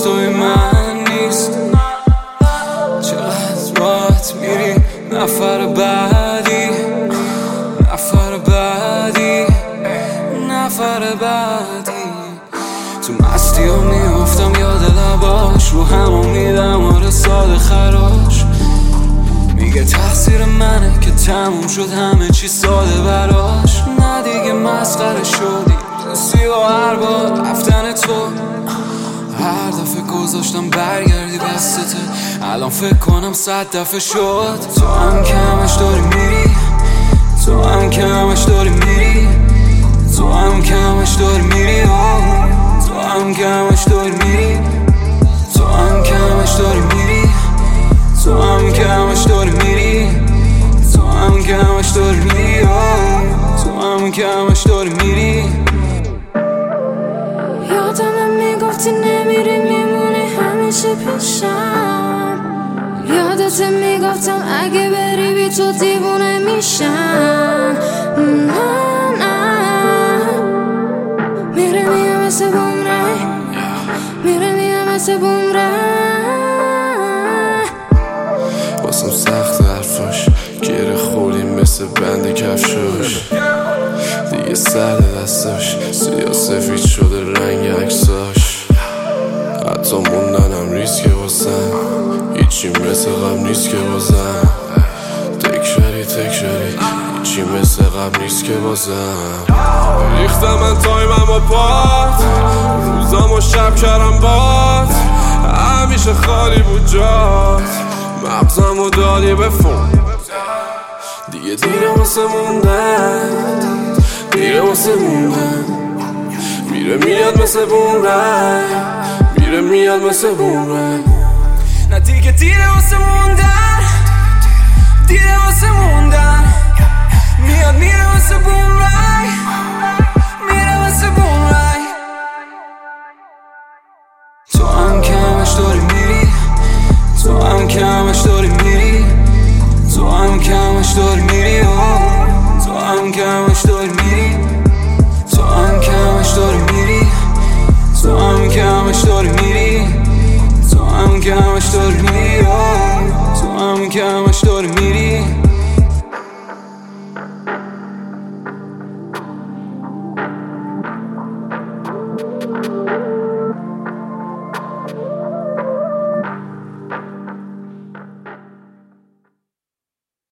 جز توی من نیست. چقدر باید میری نفر بعدی، نفر بعدی، نفر بعدی. تو مستی ها میافتم یاد لباش، رو همون میدم آره ساده خراش. میگه تقصیر منه که تموم شد همه چی ساده براش. نه دیگه مسخره شدی دوستی و هر بار رفتن تو. هر دفعه گذاشتم برگردی بستته، الان فکر کنم 100 دفعه شد. تو هم که همش داری میری، تو هم که همش داری میری، تو هم که همش داری میری، تو هم که همش داری میری، تو هم که همش داری میری، تو هم که همش داری میری، تو هم که همش داری میری، تو هم که همش داری میری. یادمه میگفتی نمیری میمونی همیشه پیشم. یادت میگفتم اگه بری بی تو دیوونه میشم. نه نه میره میام مثل بومرنگ، میره میام مثل بومرنگ. واسم سخت حرفاش گره خوردیم مثل بند کفشاش. دیگه سرد دستاش سیاه سفید شده رنگ عکساش. حتی موندنم ریسکه واسم، هیچی مثل قبل نیست که بازم. تکراری هیچی مثل قبل نیست که بازم. ریختم من تایمم و پات، روزام و شب کردم باد. همیشه خالی بود جات، مغزم و دادی به فون. دیگه دیره واسه موندن، دیره واسه موندن. میره میاد مثل بومرنگ، میره میاد مثل بومرنگ. نه دیگه دیره واسه موندن، دیره واسه موندن. میاد میره واسه بومرنگ، میره واسه بومرنگ. تو هم که همش داری میری، تو هم که همش داری میری، تو هم که همش داری میری، تو هم که همش داری میری، تو هم که همش داری میری، تو هم که همش داری میری، تو هم که همش داری میری، تو هم که همش داری میری.